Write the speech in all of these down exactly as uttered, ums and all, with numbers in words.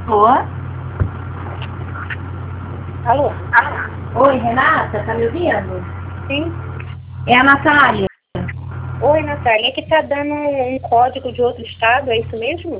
Boa. Alô? Oi, Renata, tá me ouvindo? Sim. É a Natália. Oi, Natália. É que tá dando um código de outro estado, é isso mesmo?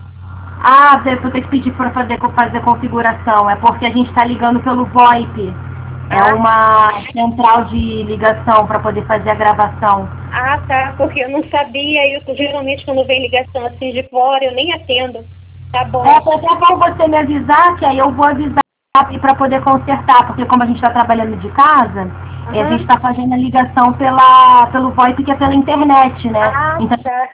Ah, vou ter que pedir para fazer, fazer configuração. É porque a gente está ligando pelo VoIP. É Ah. uma central de ligação para poder fazer a gravação. Ah, tá. Porque eu não sabia. Eu, geralmente, quando vem ligação assim de fora, eu nem atendo. Tá bom. É, foi até bom você me avisar, que aí eu vou avisar para poder consertar. Porque como a gente está trabalhando de casa, Uhum. a gente está fazendo a ligação pela, pelo VoIP, que é pela internet, né? Ah, então, tá.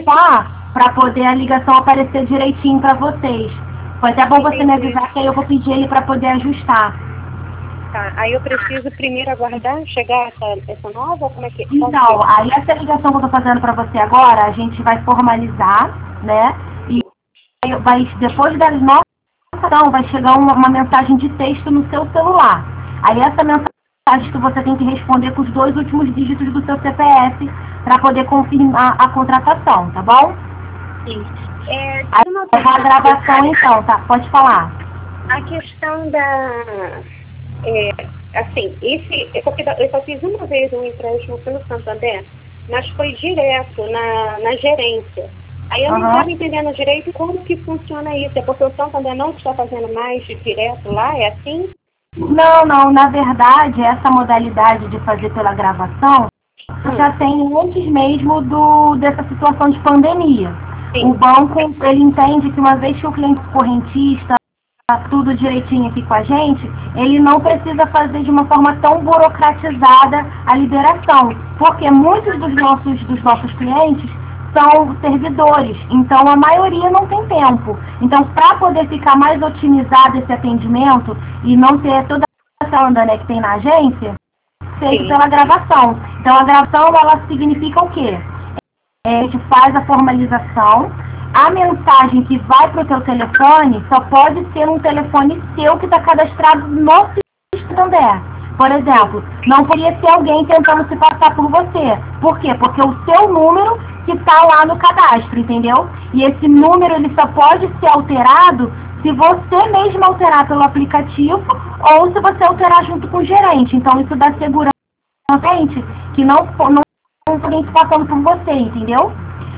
para poder a ligação aparecer direitinho para vocês. Foi até bom você me avisar, que aí eu vou pedir ele para poder ajustar. Tá. Aí eu preciso primeiro aguardar chegar essa, essa nova, ou como é que... Então, aí essa ligação que eu tô fazendo para você agora, a gente vai formalizar, né? E vai, depois da nossa ligação, vai chegar uma, uma mensagem de texto no seu celular. Aí essa mensagem que você tem que responder com os dois últimos dígitos do seu C P F para poder confirmar a contratação, tá bom? Sim. É, aí, uma... a gravação então, tá? Pode falar. A questão da... É, assim, esse, é porque eu só fiz uma vez um empréstimo pelo Santander, mas foi direto na, na gerência. Aí eu Uhum. não estava entendendo direito como que funciona isso. É porque o Santander não está fazendo mais de direto lá? É assim? Não, não. Na verdade, essa modalidade de fazer pela gravação hum. já tem antes mesmo do, dessa situação de pandemia. Sim. O banco, ele entende que uma vez que o cliente correntista tudo direitinho aqui com a gente, ele não precisa fazer de uma forma tão burocratizada a liberação, porque muitos dos nossos, dos nossos clientes são servidores, então a maioria não tem tempo. Então, para poder ficar mais otimizado esse atendimento e não ter toda essa onda, né, que tem na agência, feito Sim. pela gravação. Então, a gravação, ela significa o quê? É, a gente faz a formalização. A mensagem que vai para o teu telefone só pode ser um telefone seu que está cadastrado no Santander. Por exemplo, não poderia ser alguém tentando se passar por você. Por quê? Porque o seu número que está lá no cadastro, entendeu? E esse número ele só pode ser alterado se você mesmo alterar pelo aplicativo ou se você alterar junto com o gerente. Então isso dá segurança gente que não não alguém se passando por você, entendeu?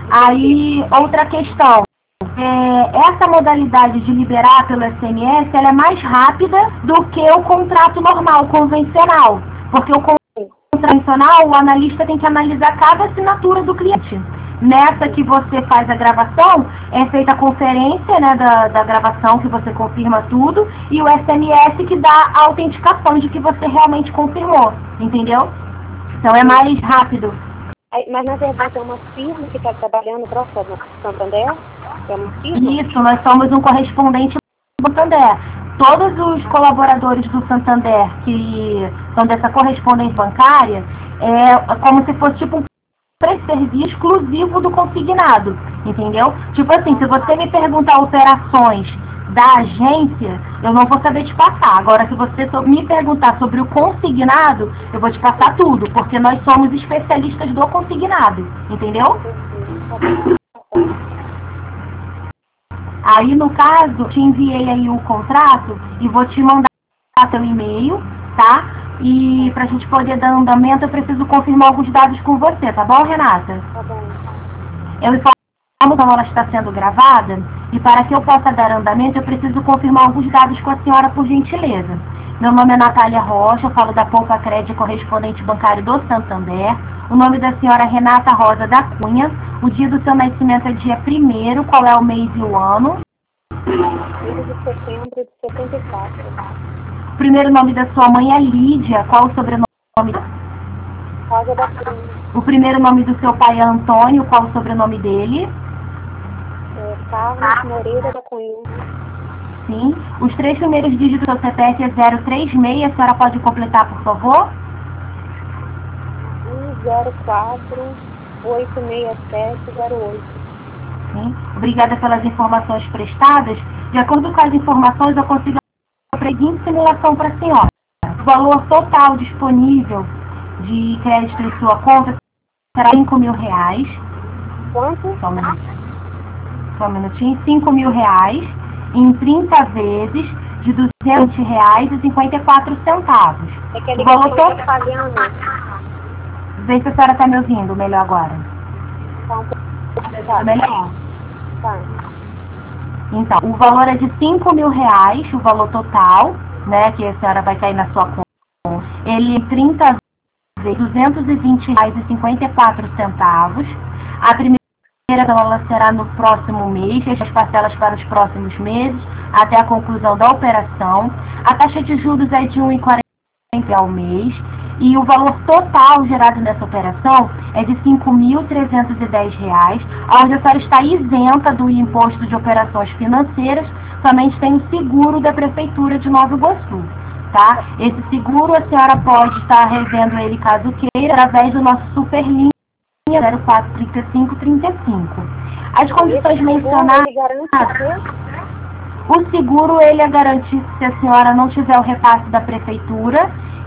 Aí, outra questão, é, essa modalidade de liberar pelo S M S, ela é mais rápida do que o contrato normal, convencional. Porque o contrato convencional, o analista tem que analisar cada assinatura do cliente. Nessa que você faz a gravação, é feita a conferência, né, da, da gravação, que você confirma tudo, e o S M S que dá a autenticação de que você realmente confirmou, entendeu? Então é mais rápido. Mas, na verdade, é uma firma que está trabalhando para o Santander? É uma firma? Isso, nós somos um correspondente do Santander. Todos os colaboradores do Santander que são dessa correspondente bancária, é como se fosse tipo um pré-serviço exclusivo do consignado, entendeu? Tipo assim, se você me perguntar operações da agência, eu não vou saber te passar. Agora, se você me perguntar sobre o consignado, eu vou te passar tudo, porque nós somos especialistas do consignado, entendeu? Aí, no caso, te enviei aí o contrato e vou te mandar teu e-mail, tá? E pra gente poder dar andamento, eu preciso confirmar alguns dados com você, tá bom, Renata? Tá bom. Eu informo como ela está sendo gravada, e para que eu possa dar andamento, eu preciso confirmar alguns dados com a senhora, por gentileza. Meu nome é Natália Rocha, eu falo da Poupa Crédito, correspondente bancário do Santander. O nome da senhora é Renata Rosa da Cunha. O dia do seu nascimento é dia primeiro, qual é o mês e o ano? primeiro de setembro de setenta e quatro. O primeiro nome da sua mãe é Lídia, qual o sobrenome? Rosa da Cunha. O primeiro nome do seu pai é Antônio, qual o sobrenome dele? É Carlos Moreira da Cunha. Sim. Os três primeiros dígitos do seu C P F é zero três seis, a senhora pode completar, por favor? um zero quatro oito seis sete zero oito. Sim. Obrigada pelas informações prestadas. De acordo com as informações, eu consigo a seguinte simulação para a senhora. O valor total disponível de crédito em sua conta será cinco mil reais. Quanto? Só um minutinho. Só um minutinho. cinco mil reais. em trinta vezes de duzentos reais e cinquenta e quatro centavos. É que a O valor ligação total... está falhando. Vê se a senhora está me ouvindo melhor agora. Tá um pouco pesado. Melhor. Tá. Então, o valor é de cinco mil reais, o valor total, né, que a senhora vai cair na sua conta. Ele em trinta vezes, duzentos e vinte reais e cinquenta e quatro centavos. A primeira ela será no próximo mês, as parcelas para os próximos meses, até a conclusão da operação. A taxa de juros é de um vírgula quarenta ao mês. E o valor total gerado nessa operação é de cinco mil trezentos e dez reais, onde a senhora está isenta do imposto de operações financeiras, somente tem o seguro da Prefeitura de Nova Iguaçu, tá? Esse seguro a senhora pode estar revendo ele caso queira, através do nosso Superlinha zero quatro trinta e cinco trinta e cinco. As condições mencionadas... O seguro, ele é garantido se a senhora não tiver o repasse da Prefeitura.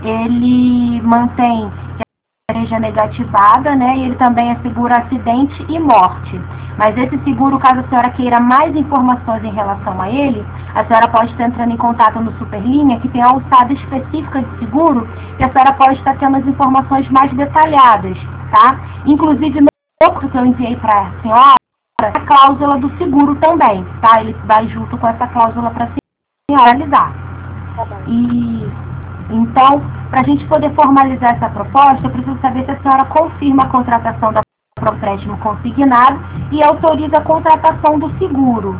Ele mantém que a seja negativada, né? E ele também assegura acidente e morte. Mas esse seguro, caso a senhora queira mais informações em relação a ele, a senhora pode estar entrando em contato no Superlinha, que tem a alçada específica de seguro, que a senhora pode estar tendo as informações mais detalhadas, tá? Inclusive, no outro que eu enviei para a senhora, a cláusula do seguro também, tá? Ele vai junto com essa cláusula para a senhora analisar. Tá bom. E... Então, para a gente poder formalizar essa proposta, eu preciso saber se a senhora confirma a contratação da empréstimo consignado e autoriza a contratação do seguro.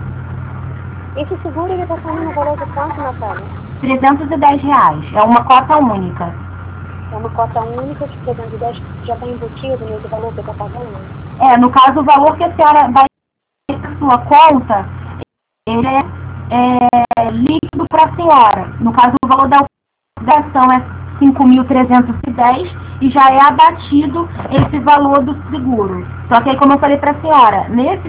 Esse seguro ele está saindo no valor de quanto, Natália? trezentos e dez reais. É uma cota única. É uma cota única de trezentos e dez, já está embutido nesse valor que você está pagando? É, no caso, o valor que a senhora vai ter na sua conta, ele é, é líquido para a senhora. No caso, o valor da operação é cinco mil trezentos e dez e já é abatido esse valor do seguro. Só que aí, como eu falei para a senhora, nesse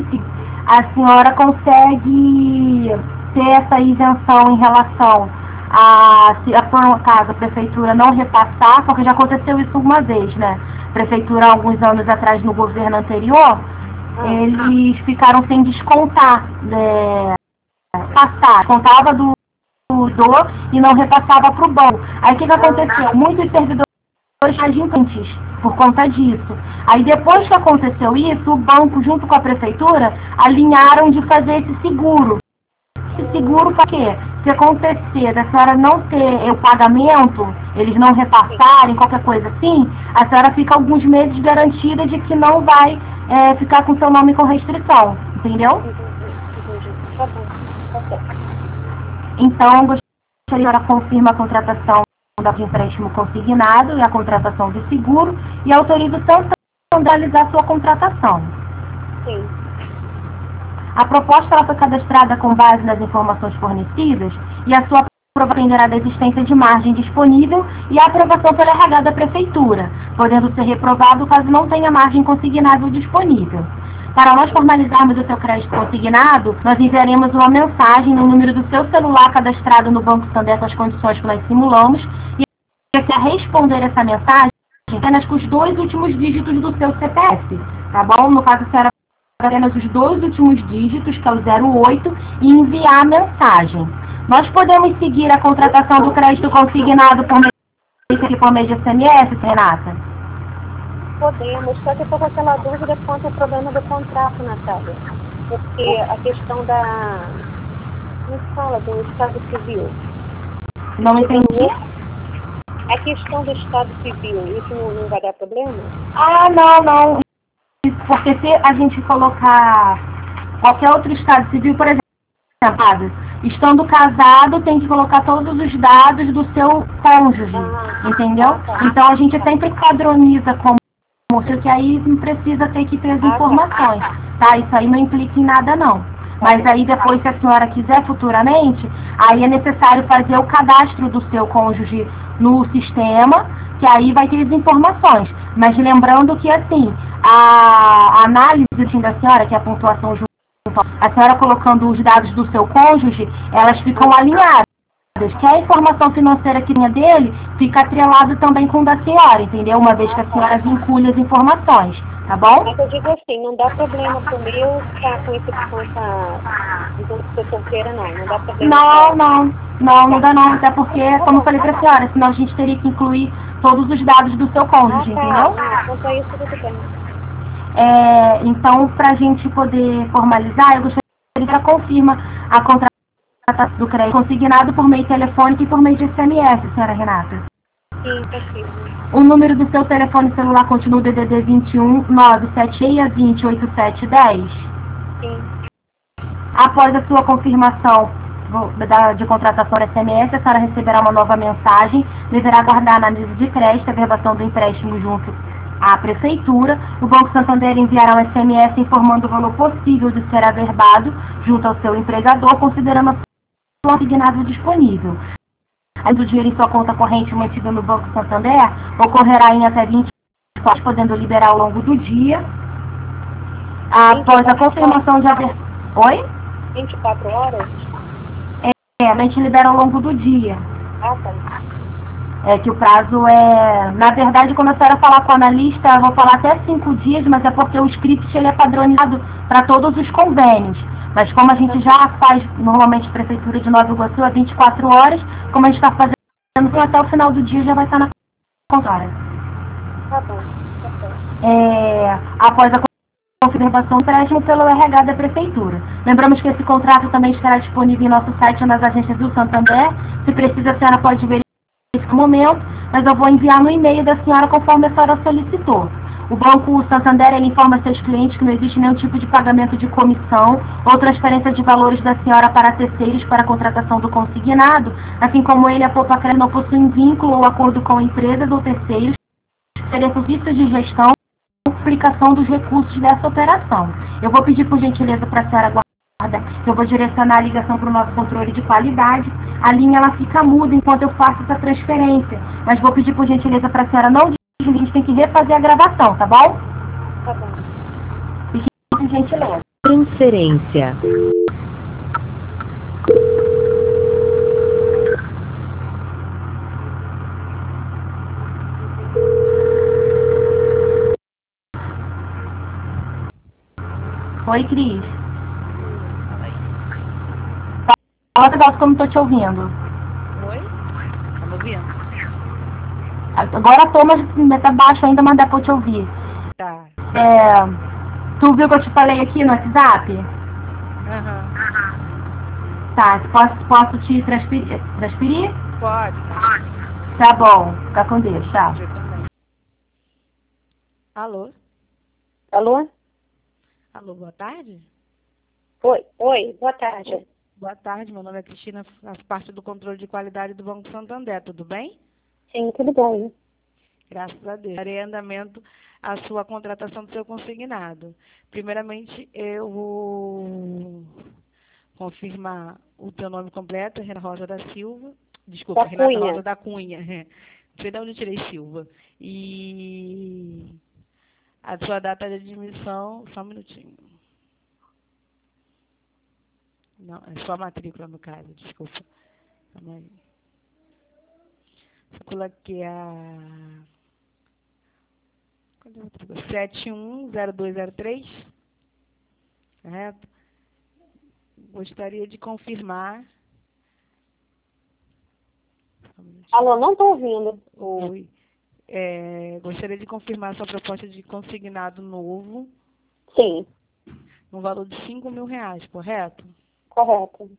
a senhora consegue ter essa isenção em relação a, se por um caso a prefeitura não repassar, porque já aconteceu isso uma vez, né? A prefeitura, alguns anos atrás, no governo anterior, ah, eles ficaram sem descontar, né, passar, contava do do e não repassava para o banco. Aí o que, que aconteceu? Muitos servidores agintantes por conta disso. Aí depois que aconteceu isso, o banco junto com a prefeitura alinharam de fazer esse seguro. Esse seguro para quê? Se acontecer da senhora não ter o pagamento, eles não repassarem, qualquer coisa assim, a senhora fica alguns meses garantida de que não vai é, ficar com seu nome com restrição. Entendeu? Tá bom, tá certo. Então, gostaria que a senhora confirme a contratação de empréstimo consignado e a contratação do seguro e autoriza o seu a realizar sua contratação. Sim. A proposta ela foi cadastrada com base nas informações fornecidas e a sua aprovação dependerá da existência de margem disponível e a aprovação pela R H da Prefeitura, podendo ser reprovado caso não tenha margem consignável disponível. Para nós formalizarmos o seu crédito consignado, nós enviaremos uma mensagem no número do seu celular cadastrado no Banco Santander com as condições que nós simulamos e a responder essa mensagem apenas com os dois últimos dígitos do seu C P F, tá bom? No caso, a senhora apenas os dois últimos dígitos, que é o zero oito, e enviar a mensagem. Nós podemos seguir a contratação do crédito consignado por meio, por meio de S M S, Renata? Podemos, só que eu estou com aquela dúvida quanto ao problema do contrato, Natália. Porque a questão da... Como se fala? Do Estado Civil. Não entendi. A questão do Estado Civil, isso não, não vai dar problema? Ah, não, não. Porque se a gente colocar qualquer outro Estado Civil, por exemplo, estando casado, tem que colocar todos os dados do seu cônjuge, ah, entendeu? Ah, tá. Então a gente sempre padroniza como que aí não precisa ter que ter as informações, tá? Isso aí não implica em nada, não. Mas aí depois, se a senhora quiser futuramente, aí é necessário fazer o cadastro do seu cônjuge no sistema, que aí vai ter as informações. Mas lembrando que, assim, a análise da senhora, que é a pontuação junto, a senhora colocando os dados do seu cônjuge, elas ficam alinhadas. Que a informação financeira que tinha dele fica atrelado também com o da senhora, entendeu? Uma vez que a senhora vincule as informações, tá bom? Mas eu digo assim, não dá problema pro meu ficar com esse, com essa, sou solteira, não. Não dá pra ver. Não, não. Não, não dá não. Até porque, como eu falei pra senhora, senão a gente teria que incluir todos os dados do seu cônjuge, Ah, tá. entendeu? Ah, quanto a isso, tudo bem. É, então, pra gente poder formalizar, eu gostaria que ela confirma a contratação do crédito consignado por meio telefônico e por meio de S M S, senhora Renata. Sim, possível. O número do seu telefone celular continua o D D D vinte e um, nove sete seis, vinte, oitenta e sete, dez. Sim. Após a sua confirmação da, de contratação por S M S, a senhora receberá uma nova mensagem, deverá aguardar a análise de crédito, a verbação do empréstimo junto à Prefeitura. O Banco Santander enviará um S M S informando o valor possível de ser averbado junto ao seu empregador, considerando a sua consignado disponível. A do dinheiro em sua conta corrente mantida no Banco Santander ocorrerá em até vinte e quatro, podendo liberar ao longo do dia. Após a confirmação de aver... Oi? vinte e quatro horas? É, a gente libera ao longo do dia. Ah, tá. É que o prazo é... Na verdade, quando a senhora falar com o analista, eu vou falar até cinco dias, mas é porque o script ele é padronizado para todos os convênios. Mas como a gente já faz normalmente Prefeitura de Nova Iguaçu a vinte e quatro horas, como a gente está fazendo até o final do dia, já vai estar na conta. Tá bom. Tá bom. É, após a confirmação do empréstimo pelo R H da Prefeitura. Lembramos que esse contrato também estará disponível em nosso site nas agências do Santander. Se precisa, a senhora pode ver nesse momento, mas eu vou enviar no e-mail da senhora conforme a senhora solicitou. O Banco Santander ele informa seus clientes que não existe nenhum tipo de pagamento de comissão ou transferência de valores da senhora para terceiros para a contratação do consignado, assim como ele, a Poupa Crédito, não possui vínculo ou acordo com empresas ou terceiros, seria serviço de gestão e aplicação dos recursos dessa operação. Eu vou pedir por gentileza para a senhora aguardar, eu vou direcionar a ligação para o nosso controle de qualidade. A linha ela fica muda enquanto eu faço essa transferência, mas vou pedir por gentileza para a senhora não a gente tem que refazer a gravação, tá bom? Tá bom. Por gentileza. Transferência. Oi, Cris. Fala, Deus, como estou te ouvindo. Oi? Tá me ouvindo? Agora tô, mas tá baixo ainda, mas dá pra eu te ouvir. Tá. É, tu viu que eu te falei aqui no WhatsApp? Aham. Uhum. Tá, posso, posso te transferir? Transferir? Pode. Tá bom, fica com Deus, tá? Alô? Alô? Alô, boa tarde? Oi, oi, boa tarde. Boa tarde, meu nome é Cristina, faço parte do controle de qualidade do Banco Santander, tudo bem? Sim, tudo bem. Graças a Deus. Darei andamento à sua contratação do seu consignado. Primeiramente, eu vou confirmar o teu nome completo, Renata Rosa da Silva. Desculpa, Da Renata Cunha. Rosa da Cunha. Não sei de onde eu tirei Silva. E a sua data de admissão, só um minutinho. Não, é só a matrícula, no caso, desculpa. Calma aí. Matrícula aqui é a sete um zero dois zero três, correto? Gostaria de confirmar. Alô, não estou ouvindo. Oi. É, gostaria de confirmar sua proposta de consignado novo, Sim, no valor de cinco mil reais, correto? correto.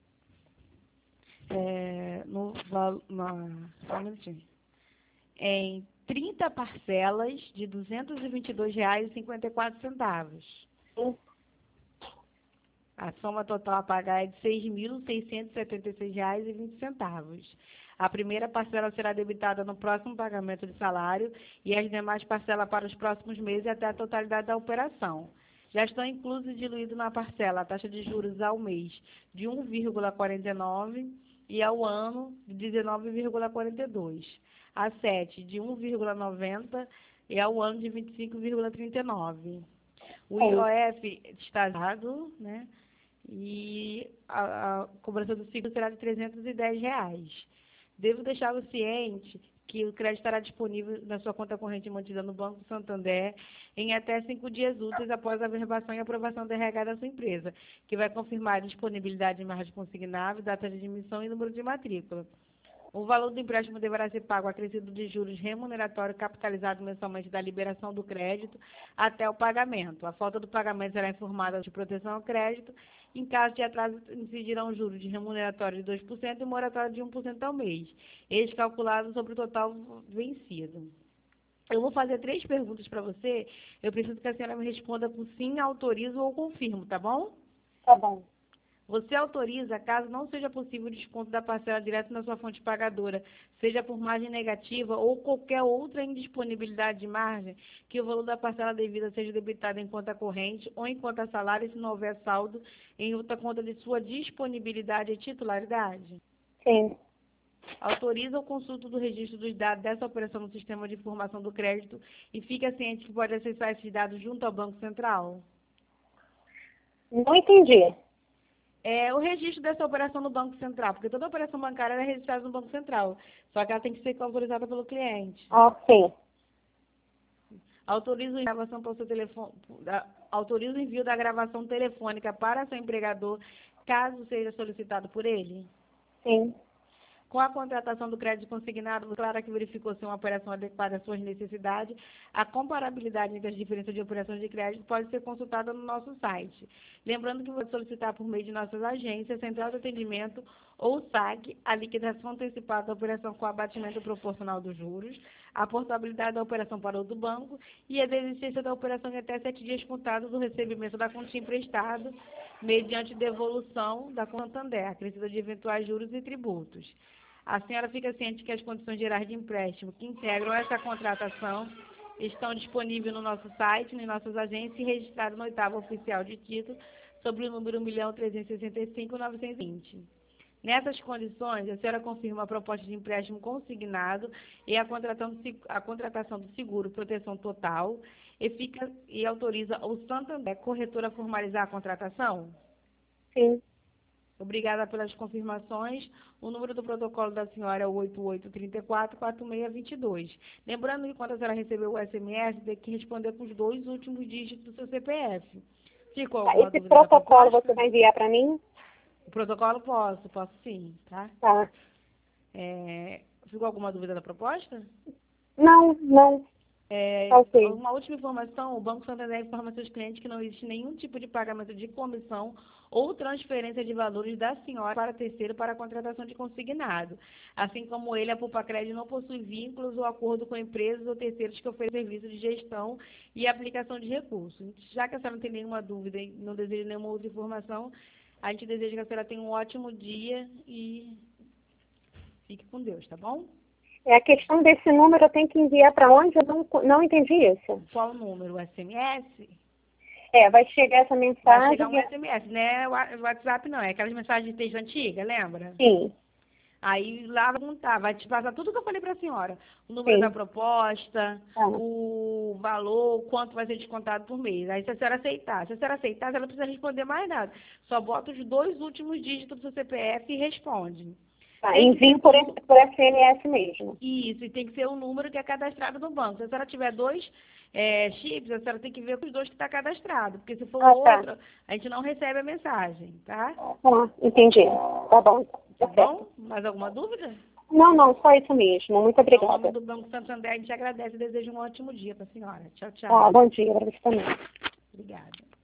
É, no val, na, só um minutinho. Em trinta parcelas de duzentos e vinte e dois reais e cinquenta e quatro centavos. Sim. A soma total a pagar é de seis mil seiscentos e setenta e seis reais e vinte centavos. A primeira parcela será debitada no próximo pagamento de salário e as demais parcelas para os próximos meses até a totalidade da operação. Já estão inclusos e diluídos na parcela a taxa de juros ao mês de um vírgula quarenta e nove e ao ano de dezenove vírgula quarenta e dois. A sete de um vírgula noventa e ao ano de vinte e cinco vírgula trinta e nove. O I O F está dado, né? E a, a cobrança do seguro será de trezentos e dez reais. Devo deixá-lo ciente que o crédito estará disponível na sua conta corrente mantida no Banco Santander em até cinco dias úteis após a averbação e aprovação do R H da sua empresa, que vai confirmar a disponibilidade de margem consignável, data de emissão e número de matrícula. O valor do empréstimo deverá ser pago acrescido de juros remuneratório capitalizado mensalmente da liberação do crédito até o pagamento. A falta do pagamento será informada de proteção ao crédito. Em caso de atraso, incidirão juros de remuneratório de dois por cento e moratório de um por cento ao mês, eles calculados sobre o total vencido. Eu vou fazer três perguntas para você. Eu preciso que a senhora me responda por sim, autorizo ou confirmo, tá bom? Tá bom. Você autoriza, caso não seja possível o desconto da parcela direto na sua fonte pagadora, seja por margem negativa ou qualquer outra indisponibilidade de margem, que o valor da parcela devida seja debitado em conta corrente ou em conta salário, se não houver saldo, em outra conta de sua disponibilidade e titularidade? Sim. Autoriza o consulto do registro dos dados dessa operação no sistema de informação do crédito e fica ciente que pode acessar esses dados junto ao Banco Central? Não entendi. É o registro dessa operação no Banco Central, porque toda operação bancária é registrada no Banco Central, só que ela tem que ser autorizada pelo cliente. Ah, sim. Autoriza a gravação para o seu telefone, autoriza o envio da gravação telefônica para seu empregador, caso seja solicitado por ele? Sim. Com a contratação do crédito consignado, declara que verificou se uma operação adequada às suas necessidades. A comparabilidade entre as diferenças de operações de crédito pode ser consultada no nosso site. Lembrando que pode solicitar por meio de nossas agências, Central de Atendimento ou S A C, a liquidação antecipada da operação com abatimento proporcional dos juros, a portabilidade da operação para outro banco e a desistência da operação em até sete dias contados do recebimento da quantia emprestada, mediante devolução da Santander, acrescida de eventuais juros e tributos. A senhora fica ciente que as condições gerais de empréstimo que integram essa contratação estão disponíveis no nosso site, em nossas agências e registradas no oitavo oficial de título sobre o número um milhão trezentos e sessenta e cinco mil novecentos e vinte. Nessas condições, a senhora confirma a proposta de empréstimo consignado e a contratação do, a contratação do seguro proteção total e, fica, e autoriza o Santander corretor a formalizar a contratação? Sim. Obrigada pelas confirmações. O número do protocolo da senhora é o oito oito três quatro, quatro seis dois dois. Lembrando que quando a senhora recebeu o S M S, tem que responder com os dois últimos dígitos do seu C P F. Ficou alguma Esse dúvida protocolo da você vai enviar para mim? O protocolo posso, posso sim, tá? Tá. É, ficou alguma dúvida da proposta? Não, não. É, Ok. uma última informação, o Banco Santander informa seus clientes que não existe nenhum tipo de pagamento de comissão ou transferência de valores da senhora para terceiro para a contratação de consignado. Assim como ele, a Pulpacred não possui vínculos ou acordo com empresas ou terceiros que oferecem serviços de gestão e aplicação de recursos. Já que a senhora não tem nenhuma dúvida e não deseja nenhuma outra informação, a gente deseja que a senhora tenha um ótimo dia e fique com Deus, tá bom? É a questão desse número, eu tenho que enviar para onde? Eu não, não entendi isso. Qual o número? O S M S? É, vai chegar essa mensagem. Vai chegar um S M S, né? O WhatsApp não, é aquelas mensagens de texto antiga, lembra? Sim. Aí lá vai perguntar, vai te passar tudo que eu falei para a senhora. O número Sim. da proposta, Ah. o valor, quanto vai ser descontado por mês. Aí se a senhora aceitar, se a senhora aceitar, ela não precisa responder mais nada. Só bota os dois últimos dígitos do seu C P F e responde. Tá, Tem que envio ser por, tudo- por S M S mesmo. Isso, e tem que ser o número que é cadastrado no banco. Se a senhora tiver dois é, chips, a senhora tem que ver com os dois que está cadastrado, porque se for Ah, o tá. outro, a gente não recebe a mensagem, tá? Ah, entendi. Tá bom. Tá Tá certo. bom? Mais alguma dúvida? Não, não, só isso mesmo. Muito Em nome obrigada. do Banco Santander, a gente agradece e deseja um ótimo dia para a senhora. Tchau, tchau. Tá, bom dia para você também. Obrigada.